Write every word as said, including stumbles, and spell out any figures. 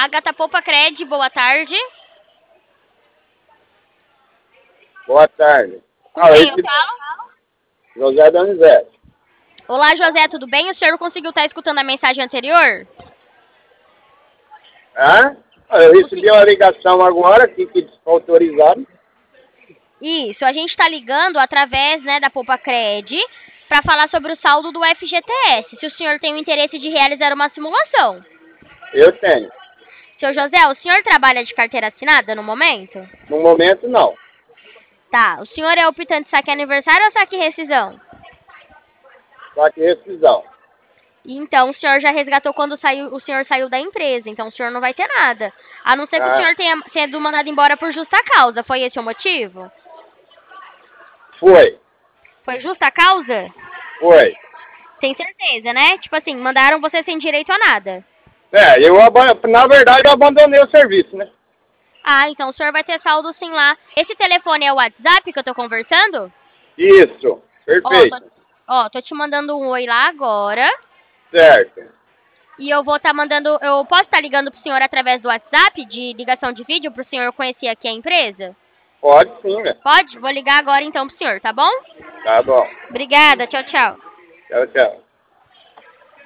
Agatha Poupacred, boa tarde. Boa tarde. Com Ah, quem esse... eu falo? José Donizete. Olá, José, tudo bem? O senhor conseguiu estar escutando a mensagem anterior? Hã? Ah, eu recebi uma ligação agora aqui que desautorizaram. Isso, a gente está ligando através, né, da Poupacred para falar sobre o saldo do F G T S. Se o senhor tem o interesse de realizar uma simulação. Eu tenho. Seu José, o senhor trabalha de carteira assinada no momento? No momento, não. Tá, o senhor é optante saque aniversário ou saque rescisão? Só que rescisão. Então, o senhor já resgatou quando saiu, o senhor saiu da empresa, então o senhor não vai ter nada. A não ser que o Ah, senhor tenha sido mandado embora por justa causa. Foi esse o motivo? foi. Foi justa causa? Foi. Tem certeza, né? Tipo assim, mandaram você sem direito a nada. É, eu, aban- na verdade, eu abandonei o serviço, né? Ah, então o senhor vai ter saldo sim lá. Esse telefone é o WhatsApp que eu tô conversando? Isso. Ó, tô, Perfeito. ó, tô te mandando um oi lá agora. Certo. E eu vou estar mandando. Eu posso estar ligando pro senhor através do WhatsApp, de ligação de vídeo, pro senhor conhecer aqui a empresa? Pode sim, né? Pode? Vou ligar agora então pro senhor, tá bom? Tá bom. Obrigada, tchau, tchau. Tchau, tchau.